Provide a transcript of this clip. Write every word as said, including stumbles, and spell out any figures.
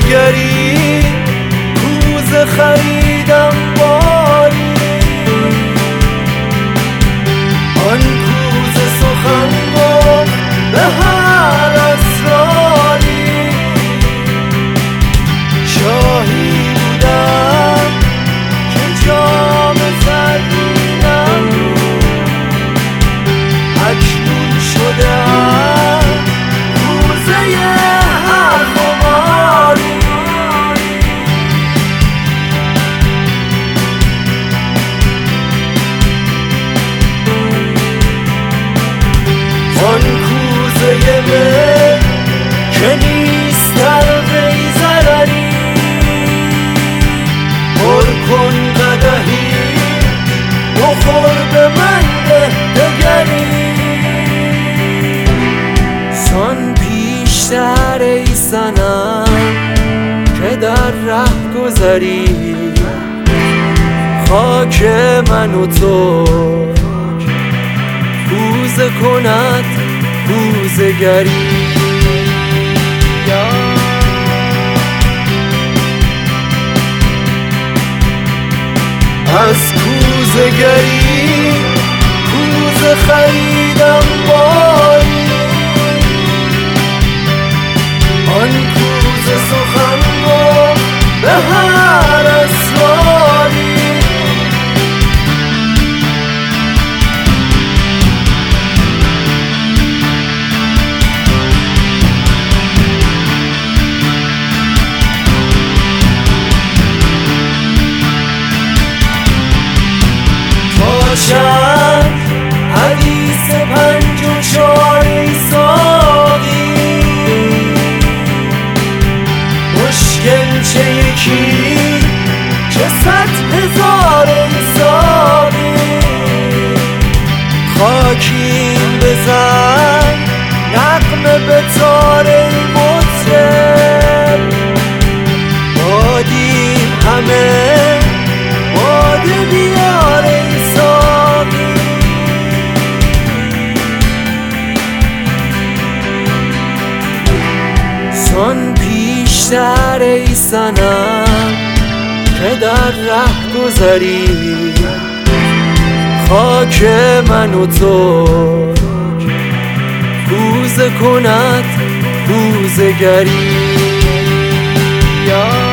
گری کوزه خریدم باری، آن کوزه سخن گفت به هر اسراری. شاهی بودم که جام زرینم اکنون شدم کوزه هر خماری. آن کوزه من که نیست در وی ضرری، پر کن قدحی بخور به من ده دگری. سان پیشتر ای صنم که در ره گذری، خاک من و تو کوزه کند کوزه گری. از کوزه گری کوزه خریدم باری، آن کوزه سخن گفت به هر اسراری. باشد حدیث پنج و چار ای ساقی، مشکل چه یکی چه صد هزار ای ساقی. خاکین بزن نغمه به تار ای مطرب، بادیم همه باده بیار ای ساقی. سان پیشتر ای صنم که در ره گذری، خاک من و تو کوزه کند کوزه گری.